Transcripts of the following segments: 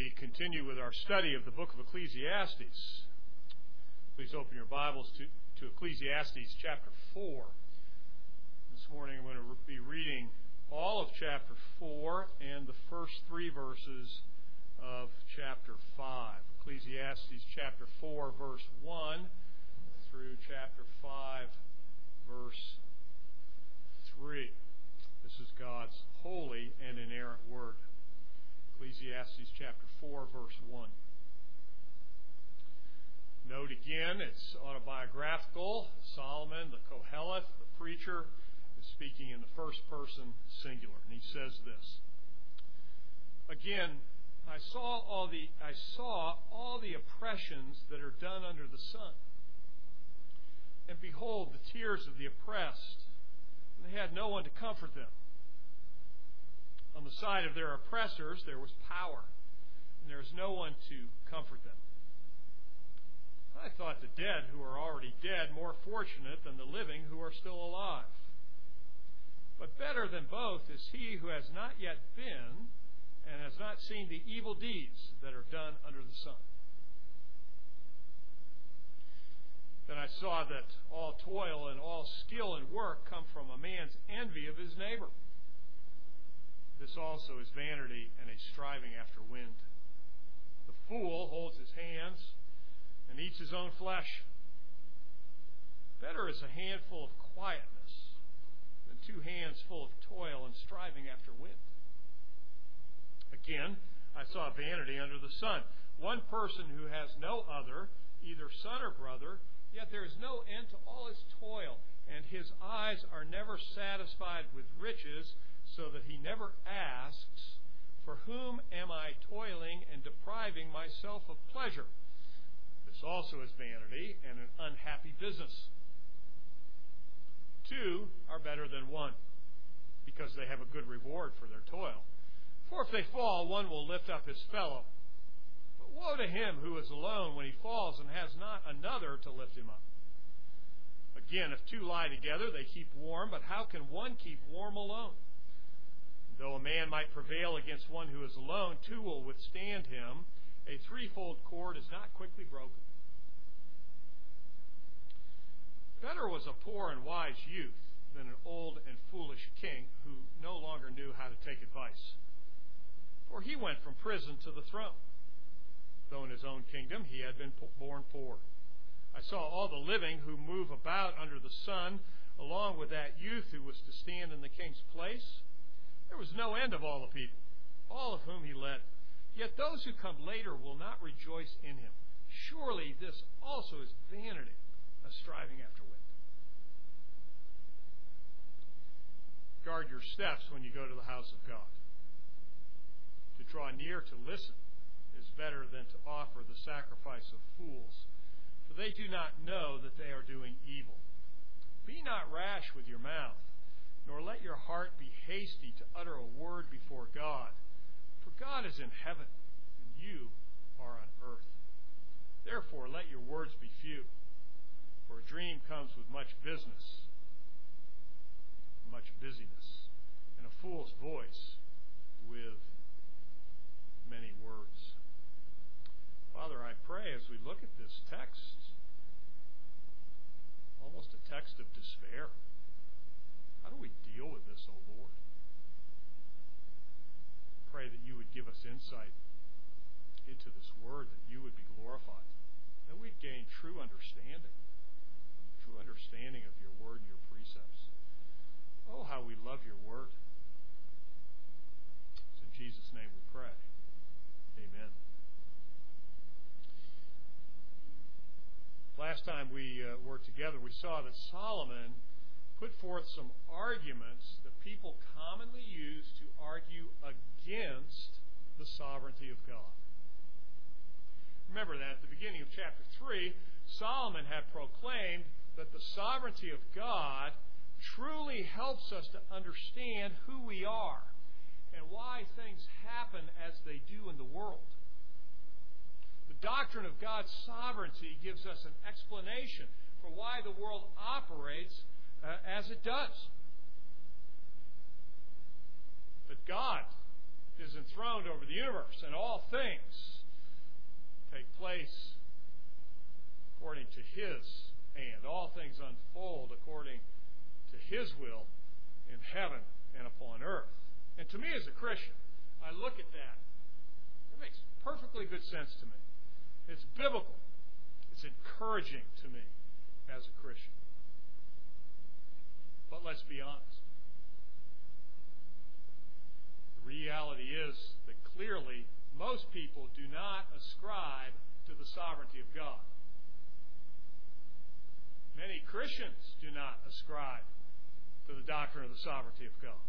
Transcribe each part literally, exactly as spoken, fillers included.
we continue with our study of the book of Ecclesiastes. Please open your Bibles to, to Ecclesiastes chapter four. This morning I'm going to be reading all of chapter four and the first three verses of chapter five. Ecclesiastes chapter four, verse one through chapter five, verse three. This is God's holy and inerrant word. Ecclesiastes chapter four, verse one. Note again, it's autobiographical. Solomon, the Koheleth, the preacher, is speaking in the first person singular. And he says this. Again, I saw all the I saw all the oppressions that are done under the sun. And behold, the tears of the oppressed, and they had no one to comfort them. On the side of their oppressors there was power, and there was no one to comfort them. I thought the dead who are already dead more fortunate than the living who are still alive. But better than both is he who has not yet been and has not seen the evil deeds that are done under the sun. Then I saw that all toil and all skill and work come from a man's envy of his neighbor. This also is vanity and a striving after wind. The fool holds his hands and eats his own flesh. Better is a handful of quietness than two hands full of toil and striving after wind. Again, I saw vanity under the sun. One person who has no other, either son or brother, yet there is no end to all his toil, and his eyes are never satisfied with riches, so that he never asks, for whom am I toiling and depriving myself of pleasure? This also is vanity and an unhappy business. Two are better than one, because they have a good reward for their toil. For if they fall, one will lift up his fellow. But woe to him who is alone when he falls and has not another to lift him up. Again, if two lie together, they keep warm, but how can one keep warm alone? Though a man might prevail against one who is alone, two will withstand him. A threefold cord is not quickly broken. Better was a poor and wise youth than an old and foolish king who no longer knew how to take advice. For he went from prison to the throne, though in his own kingdom he had been born poor. I saw all the living who move about under the sun, along with that youth who was to stand in the king's place. There was no end of all the people, all of whom he led. Yet those who come later will not rejoice in him. Surely this also is vanity, a striving after wind. Guard your steps when you go to the house of God. To draw near to listen is better than to offer the sacrifice of fools, for they do not know that they are doing evil. Be not rash with your mouth, nor let your heart be hasty to utter a word before God. For God is in heaven, and you are on earth. Therefore let your words be few, for a dream comes with much business, much busyness, and a fool's voice with many words. Father, I pray as we look at this text, almost a text of despair, how do we deal with this, O Lord? Pray that you would give us insight into this word, that you would be glorified, that we'd gain true understanding, true understanding of your word and your precepts. Oh, how we love your word. It's in Jesus' name we pray. Amen. Last time we uh, were together, we saw that Solomon put forth some arguments that people commonly use to argue against the sovereignty of God. Remember that at the beginning of chapter three, Solomon had proclaimed that the sovereignty of God truly helps us to understand who we are and why things happen as they do in the world. The doctrine of God's sovereignty gives us an explanation for why the world operates uh, as it does. But God is enthroned over the universe, and all things take place according to His hand. All things unfold according to His will in heaven and upon earth. And to me as a Christian, I look at that. It makes perfectly good sense to me. It's biblical. It's encouraging to me as a Christian. But let's be honest. The reality is that clearly most people do not ascribe to the sovereignty of God. Many Christians do not ascribe to the doctrine of the sovereignty of God.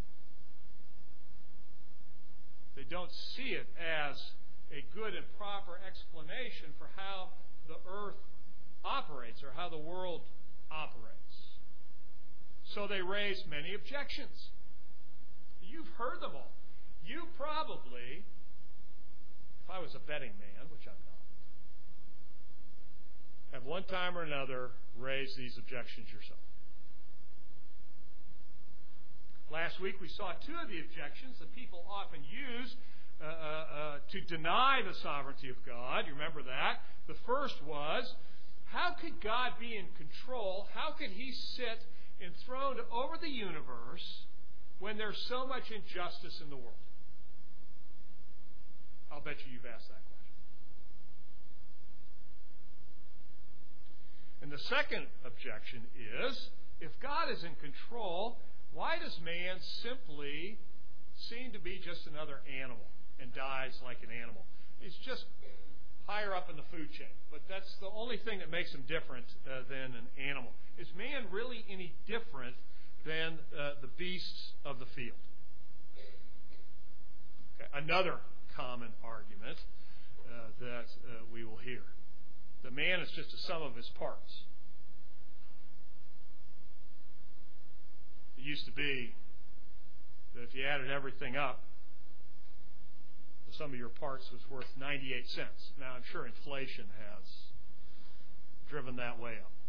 They don't see it as a good and proper explanation for how the earth operates or how the world operates. So they raise many objections. You've heard them all. You probably, if I was a betting man, which I'm not, have one time or another raised these objections yourself. Last week we saw two of the objections that people often use uh, uh, uh, to deny the sovereignty of God. You remember that? The first was, how could God be in control? How could He sit enthroned over the universe when there's so much injustice in the world? I'll bet you you've asked that question. And the second objection is, if God is in control, why does man simply seem to be just another animal and dies like an animal? He's just higher up in the food chain. But that's the only thing that makes him different uh, than an animal. Is man really any different than uh, the beasts of the field? Okay. Another common argument uh, that uh, we will hear. The man is just a sum of his parts. It used to be that if you added everything up, the sum of your parts was worth ninety-eight cents. Now, I'm sure inflation has driven that way up.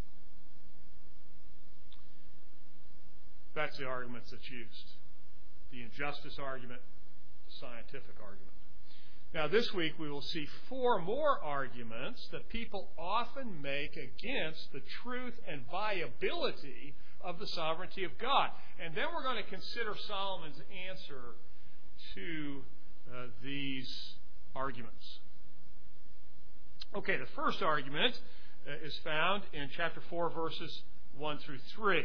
That's the arguments that's used. The injustice argument, the scientific argument. Now, this week we will see four more arguments that people often make against the truth and viability of the sovereignty of God. And then we're going to consider Solomon's answer to uh, these arguments. Okay, the first argument uh, is found in chapter four, verses one through three.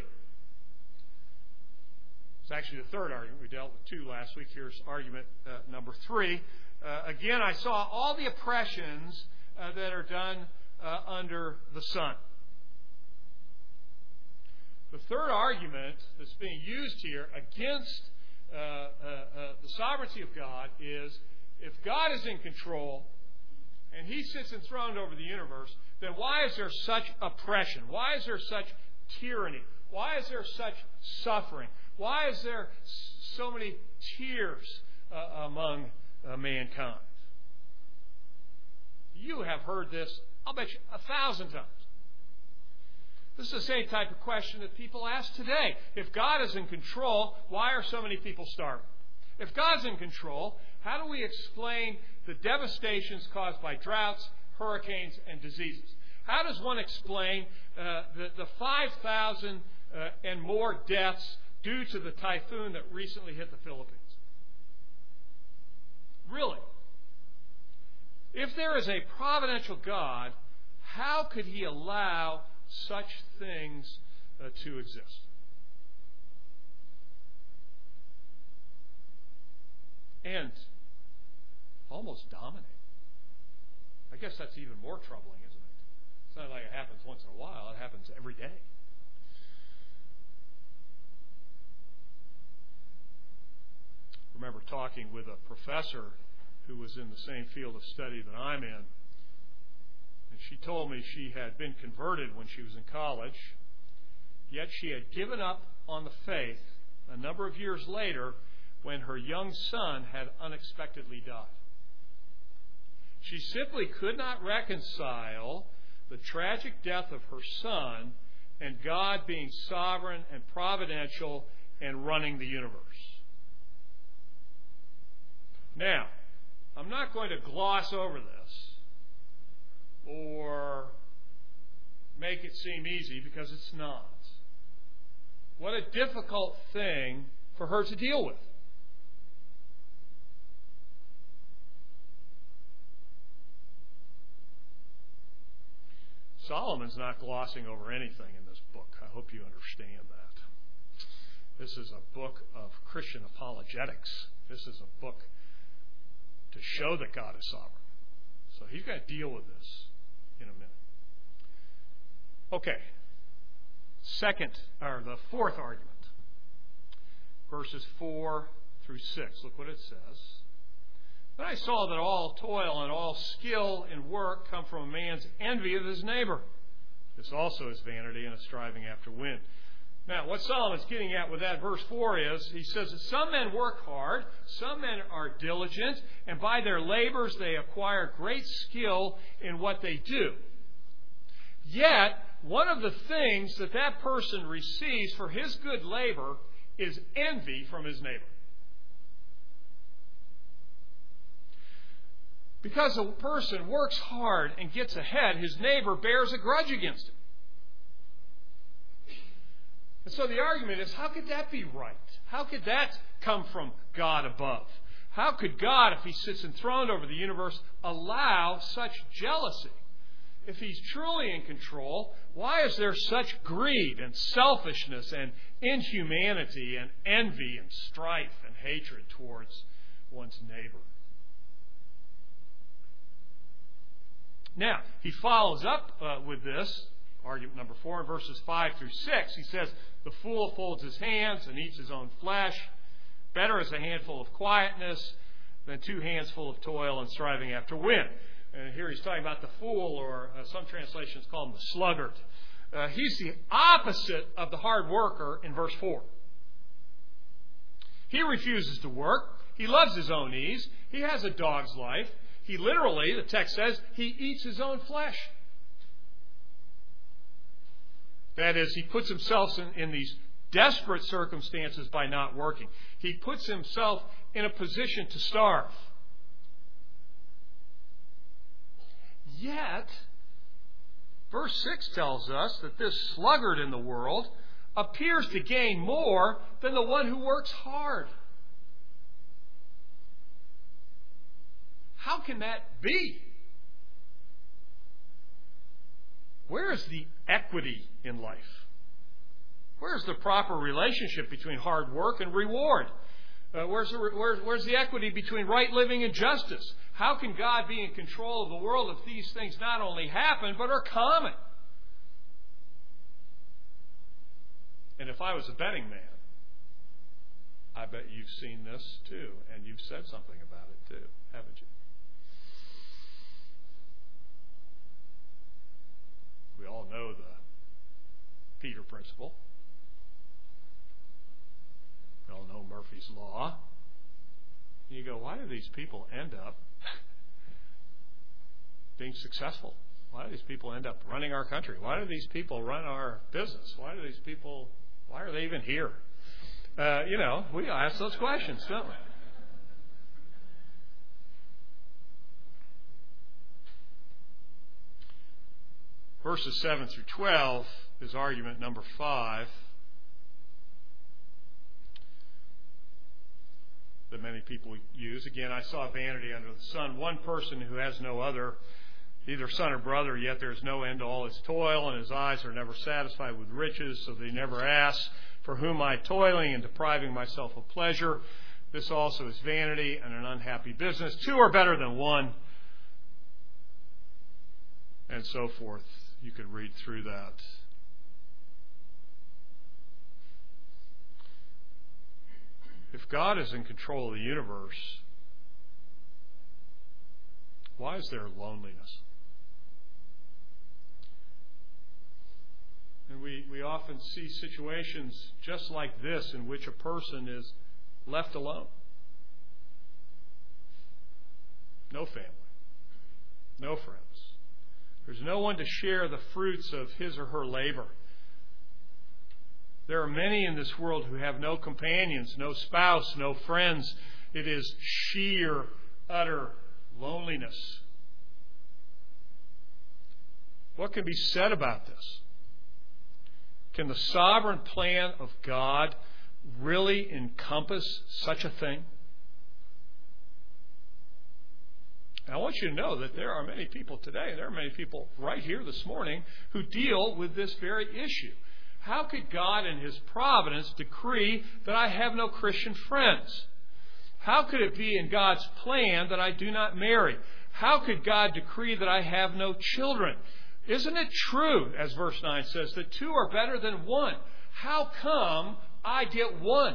It's actually the third argument. We dealt with two last week. Here's argument uh, number three. Uh, again, I saw all the oppressions uh, that are done uh, under the sun. The third argument that's being used here against uh, uh, uh, the sovereignty of God is, if God is in control and He sits enthroned over the universe, then why is there such oppression? Why is there such tyranny? Why is there such suffering? Why is there so many tears uh, among uh, mankind? You have heard this, I'll bet you, a thousand times. This is the same type of question that people ask today. If God is in control, why are so many people starving? If God's in control, how do we explain the devastations caused by droughts, hurricanes, and diseases? How does one explain uh, the, the five thousand uh, and more deaths due to the typhoon that recently hit the Philippines? Really? If there is a providential God, how could He allow such things uh, to exist? And almost dominate. I guess that's even more troubling, isn't it? It's not like it happens once in a while. It happens every day. I remember talking with a professor who was in the same field of study that I'm in. And she told me she had been converted when she was in college, yet she had given up on the faith a number of years later when her young son had unexpectedly died. She simply could not reconcile the tragic death of her son and God being sovereign and providential and running the universe. Now, I'm not going to gloss over this or make it seem easy, because it's not. What a difficult thing for her to deal with. Solomon's not glossing over anything in this book. I hope you understand that. This is a book of Christian apologetics. This is a book to show that God is sovereign. So he's got to deal with this in a minute. Okay. Second, or the fourth argument. Verses four through six. Look what it says. Then I saw that all toil and all skill in work come from a man's envy of his neighbor. This also is vanity and a striving after wind. Now, what Solomon's getting at with that verse four is, he says that some men work hard, some men are diligent, and by their labors they acquire great skill in what they do. Yet, one of the things that that person receives for his good labor is envy from his neighbor. Because a person works hard and gets ahead, his neighbor bears a grudge against him. And so the argument is, how could that be right? How could that come from God above? How could God, if he sits enthroned over the universe, allow such jealousy? If he's truly in control, why is there such greed and selfishness and inhumanity and envy and strife and hatred towards one's neighbor? Now, he follows up uh, with this, argument number four, in verses five through six. He says, the fool folds his hands and eats his own flesh. Better is a handful of quietness than two hands full of toil and striving after wind. And here he's talking about the fool, or uh, some translations call him the sluggard. Uh, he's the opposite of the hard worker in verse four. He refuses to work. He loves his own ease. He has a dog's life. He literally, the text says, he eats his own flesh. That is, he puts himself in, in these desperate circumstances by not working. He puts himself in a position to starve. Yet, verse six tells us that this sluggard in the world appears to gain more than the one who works hard. How can that be? Where is the equity in life? Where is the proper relationship between hard work and reward? Uh, where's, the, where, where's the equity between right living and justice? How can God be in control of the world if these things not only happen, but are common? And if I was a betting man, I bet you've seen this too, and you've said something about it too, haven't you? We all know the Peter principle. We all know Murphy's Law. And you go, why do these people end up being successful? Why do these people end up running our country? Why do these people run our business? Why do these people, why are they even here? Uh, you know, we ask those questions, don't we? Verses seven through twelve is argument number five that many people use. Again, I saw vanity under the sun. One person who has no other, either son or brother, yet there is no end to all his toil, and his eyes are never satisfied with riches, so they never ask, for whom I toiling and depriving myself of pleasure. This also is vanity and an unhappy business. Two are better than one, and so forth. You could read through that. If God is in control of the universe, why is there loneliness? And we, we often see situations just like this in which a person is left alone. No family. No friends. There's no one to share the fruits of his or her labor. There are many in this world who have no companions, no spouse, no friends, It is sheer, utter loneliness. What can be said about this? Can the sovereign plan of God really encompass such a thing? And I want you to know that there are many people today, there are many people right here this morning, who deal with this very issue. How could God in His providence decree that I have no Christian friends? How could it be in God's plan that I do not marry? How could God decree that I have no children? Isn't it true, as verse nine says, that two are better than one? How come I get one?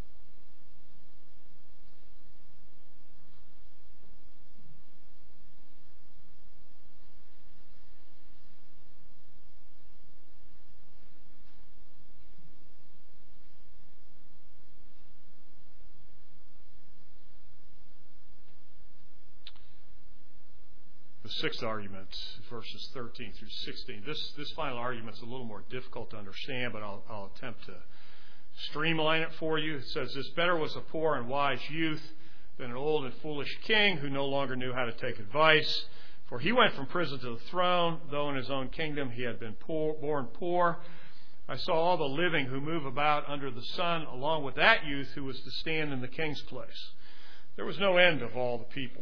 The sixth argument, verses thirteen through sixteen. This this final argument is a little more difficult to understand, but I'll, I'll attempt to streamline it for you. It says, this better was a poor and wise youth than an old and foolish king who no longer knew how to take advice. For he went from prison to the throne, though in his own kingdom he had been poor, born poor. I saw all the living who move about under the sun, along with that youth who was to stand in the king's place. There was no end of all the people,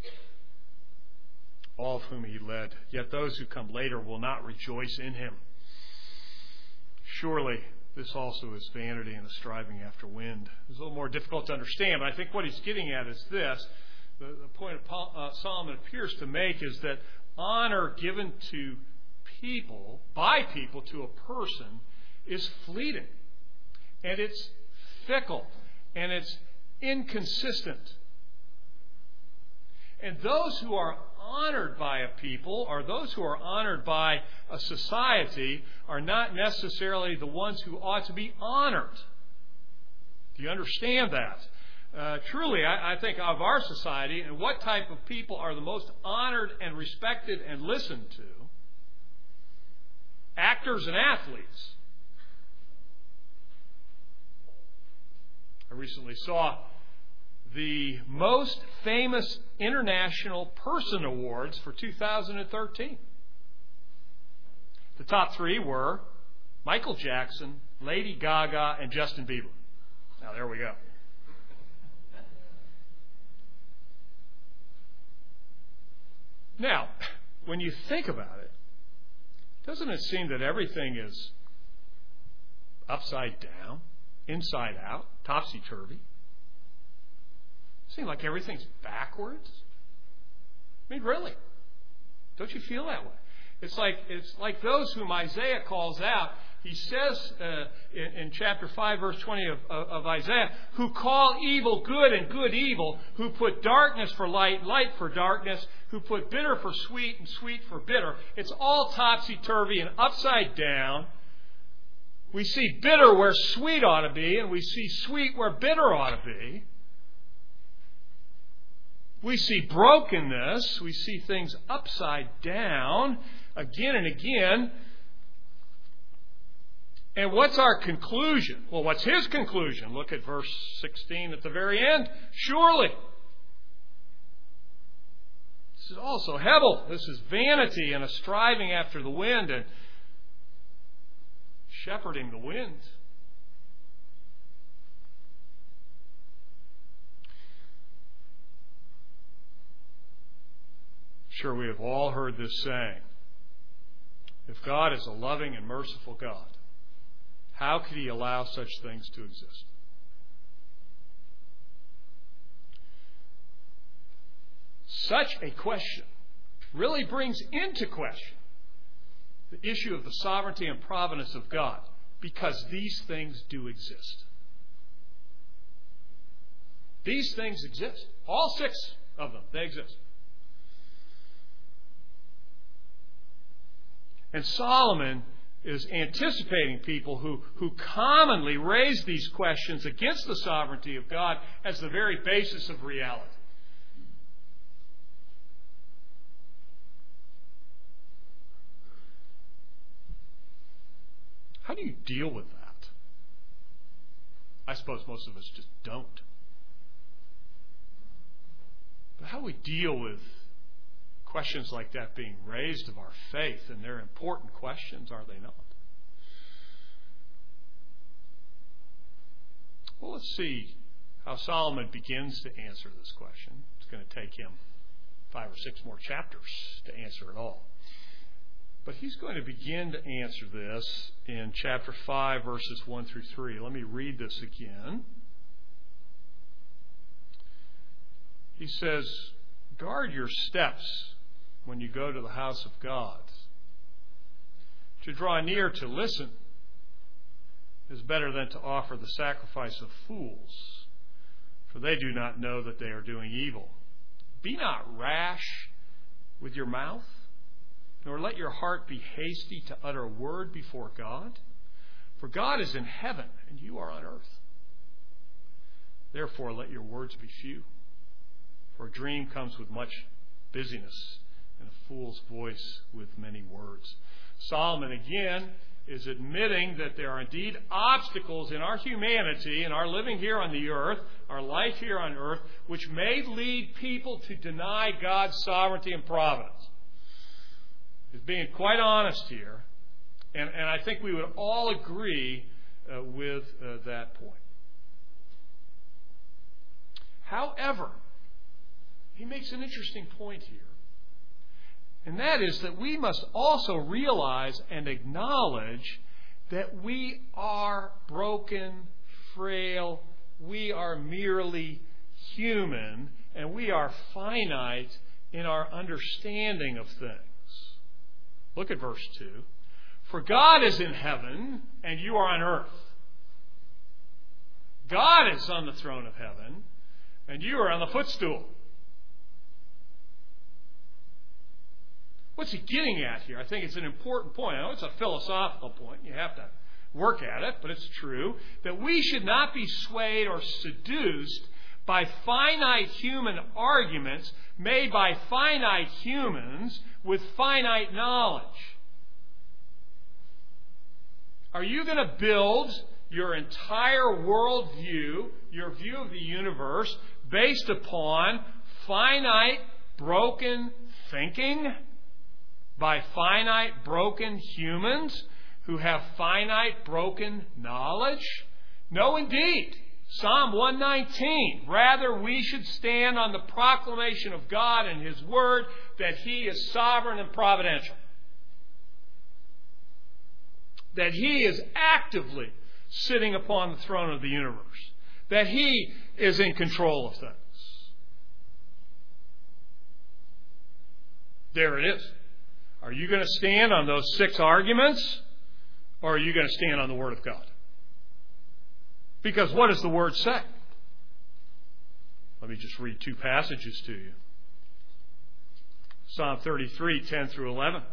all of whom he led. Yet those who come later will not rejoice in him. Surely this also is vanity and a striving after wind. It's a little more difficult to understand, but I think what he's getting at is this. The, the point of Paul, uh, Solomon appears to make is that honor given to people, by people to a person, is fleeting. And it's fickle. And it's inconsistent. And those who are honored by a people, or those who are honored by a society, are not necessarily the ones who ought to be honored. Do you understand that? Uh, truly, I, I think of our society and what type of people are the most honored and respected and listened to. Actors and athletes. I recently saw the most famous international person awards for two thousand thirteen. The top three were Michael Jackson, Lady Gaga, and Justin Bieber. Now, there we go. Now, when you think about it, doesn't it seem that everything is upside down, inside out, topsy-turvy? Seems like everything's backwards. I mean, really. Don't you feel that way? It's like it's like those whom Isaiah calls out. He says uh, in, in chapter five, verse twenty of, of, of Isaiah, who call evil good and good evil, who put darkness for light, light for darkness, who put bitter for sweet and sweet for bitter. It's all topsy-turvy and upside down. We see bitter where sweet ought to be, and we see sweet where bitter ought to be. We see brokenness. We see things upside down again and again. And what's our conclusion? Well, what's his conclusion? Look at verse sixteen at the very end. Surely. This is also Hebel. This is vanity and a striving after the wind and shepherding the wind. Sure, we have all heard this saying. If God is a loving and merciful God, how could He allow such things to exist? Such a question really brings into question the issue of the sovereignty and providence of God, because these things do exist. These things exist. All six of them, they exist. And Solomon is anticipating people who, who commonly raise these questions against the sovereignty of God as the very basis of reality. How do you deal with that? I suppose most of us just don't. But how we deal with questions like that being raised of our faith, and they're important questions, are they not? Well, let's see how Solomon begins to answer this question. It's going to take him five or six more chapters to answer it all. But he's going to begin to answer this in chapter five, verses one through three. Let me read this again. He says, "Guard your steps when you go to the house of God. To draw near to listen is better than to offer the sacrifice of fools, for they do not know that they are doing evil. Be not rash with your mouth, nor let your heart be hasty to utter a word before God. For God is in heaven, and you are on earth. Therefore let your words be few. For a dream comes with much busyness, and a fool's voice with many words." Solomon, again, is admitting that there are indeed obstacles in our humanity, in our living here on the earth, our life here on earth, which may lead people to deny God's sovereignty and providence. He's being quite honest here, and, and I think we would all agree uh, with uh, that point. However, he makes an interesting point here. And that is that we must also realize and acknowledge that we are broken, frail, we are merely human, and we are finite in our understanding of things. Look at verse two. "For God is in heaven, and you are on earth." God is on the throne of heaven, and you are on the footstool. What's he getting at here? I think it's an important point. I know it's a philosophical point. You have to work at it, but it's true that we should not be swayed or seduced by finite human arguments made by finite humans with finite knowledge. Are you going to build your entire worldview, your view of the universe, based upon finite, broken thinking by finite, broken humans who have finite, broken knowledge? No, indeed. Psalm one nineteen. "Rather, we should stand on the proclamation of God and His Word, that He is sovereign and providential. That He is actively sitting upon the throne of the universe. That He is in control of things." There it is. Are you going to stand on those six arguments, or are you going to stand on the Word of God? Because what does the Word say? Let me just read two passages to you. Psalm thirty-three, ten through eleven.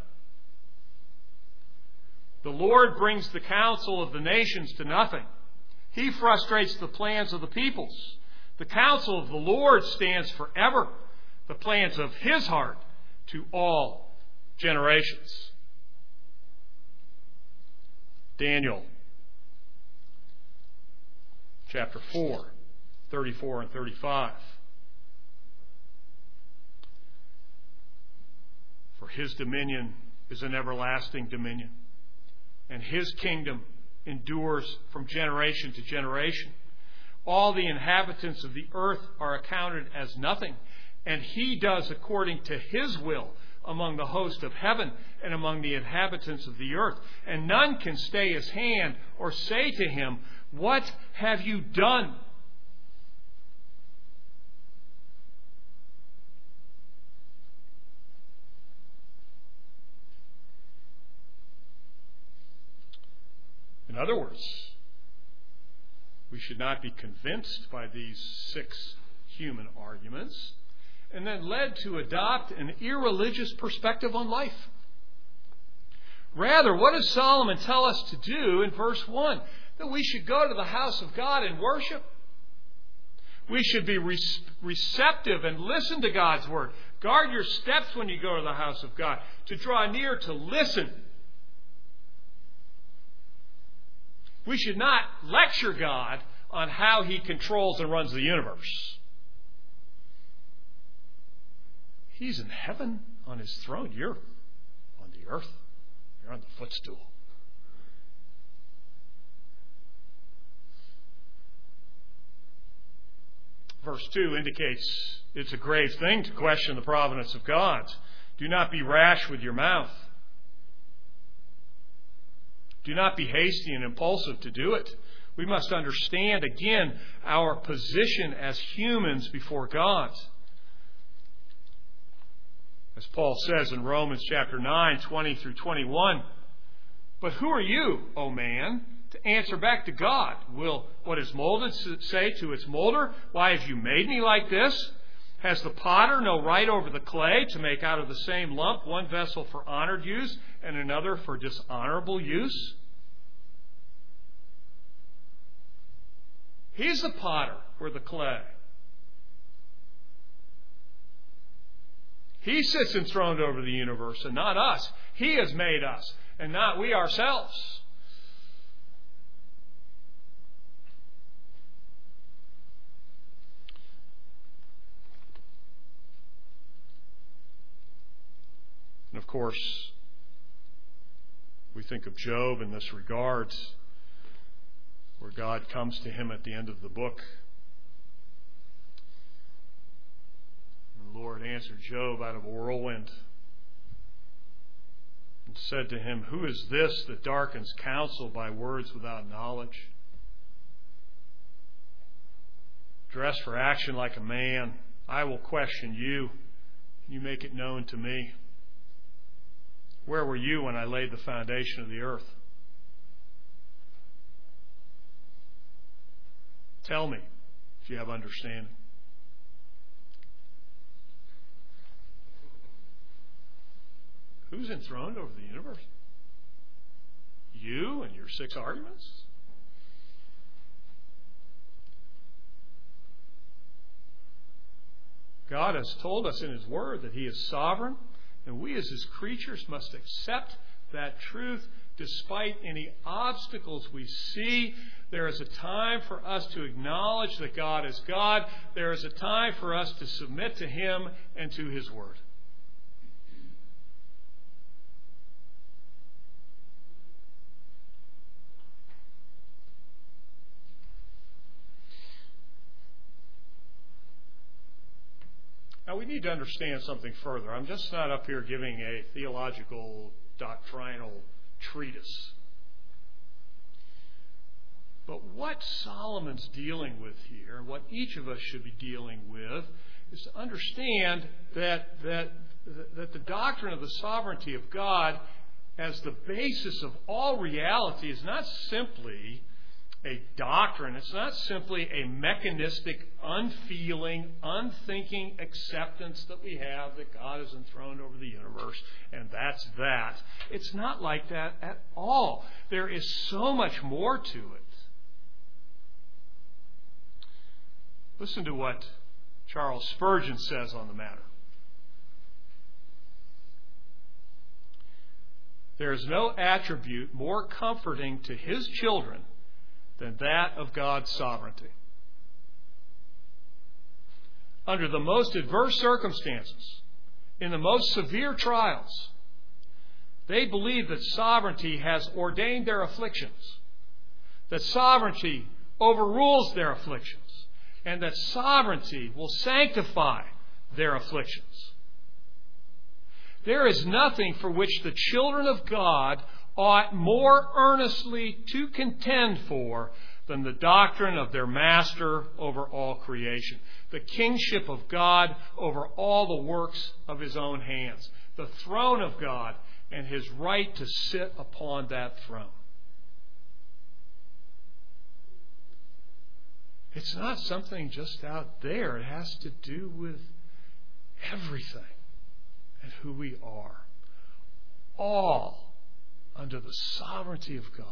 "The Lord brings the counsel of the nations to nothing. He frustrates the plans of the peoples. The counsel of the Lord stands forever, the plans of His heart to all generations." Daniel chapter four, thirty-four and thirty-five. "For His dominion is an everlasting dominion, and His kingdom endures from generation to generation. All the inhabitants of the earth are accounted as nothing, and He does according to His will among the host of heaven and among the inhabitants of the earth. And none can stay His hand or say to Him, 'What have you done?'" In other words, we should not be convinced by these six human arguments and then led to adopt an irreligious perspective on life. Rather, what does Solomon tell us to do in verse one? That we should go to the house of God and worship. We should be re- receptive and listen to God's Word. Guard your steps when you go to the house of God. To draw near to listen. We should not lecture God on how He controls and runs the universe. He's in heaven on his throne. You're on the earth. You're on the footstool. Verse two indicates it's a grave thing to question the providence of God. Do not be rash with your mouth. Do not be hasty and impulsive to do it. We must understand, again, our position as humans before God. As Paul says in Romans chapter nine, twenty through twenty-one, but who are you, O man, to answer back to God? Will what is molded say to its molder, why have you made me like this? Has the potter no right over the clay to make out of the same lump one vessel for honored use and another for dishonorable use? He's the potter, we're the clay. He sits enthroned over the universe and not us. He has made us and not we ourselves. And of course, we think of Job in this regard, where God comes to him at the end of the book. And the Lord answered Job out of a whirlwind and said to him, who is this that darkens counsel by words without knowledge? Dress for action like a man. I will question you. You make it known to me. Where were you when I laid the foundation of the earth? Tell me if you have understanding. Who's enthroned over the universe? You and your six arguments? God has told us in His Word that He is sovereign, and we as His creatures must accept that truth despite any obstacles we see. There is a time for us to acknowledge that God is God. There is a time for us to submit to Him and to His Word. Now, we need to understand something further. I'm just not up here giving a theological, doctrinal treatise. But what Solomon's dealing with here, what each of us should be dealing with, is to understand that, that, that the doctrine of the sovereignty of God as the basis of all reality is not simply a doctrine. It's not simply a mechanistic, unfeeling, unthinking acceptance that we have that God is enthroned over the universe, and that's that. It's not like that at all. There is so much more to it. Listen to what Charles Spurgeon says on the matter. There is no attribute more comforting to His children than that of God's sovereignty. Under the most adverse circumstances, in the most severe trials, they believe that sovereignty has ordained their afflictions, that sovereignty overrules their afflictions, and that sovereignty will sanctify their afflictions. There is nothing for which the children of God ought more earnestly to contend for than the doctrine of their Master over all creation, the kingship of God over all the works of His own hands, the throne of God and His right to sit upon that throne. It's not something just out there. It has to do with everything and who we are. All under the sovereignty of God.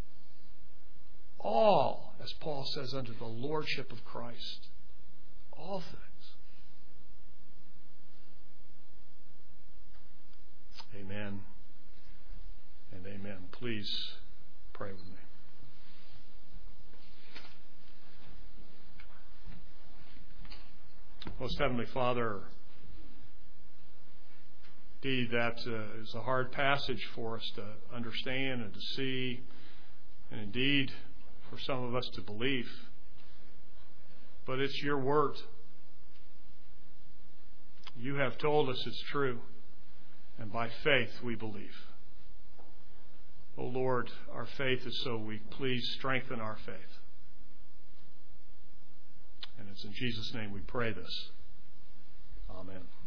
All, as Paul says, under the lordship of Christ. All things. Amen and amen. Please pray with me. Most Heavenly Father, Indeed, that uh, is a hard passage for us to understand and to see, and indeed for some of us to believe. But it's your word. You have told us it's true, and by faith we believe. O Lord, our faith is so weak. Please strengthen our faith. And it's in Jesus' name we pray this. Amen.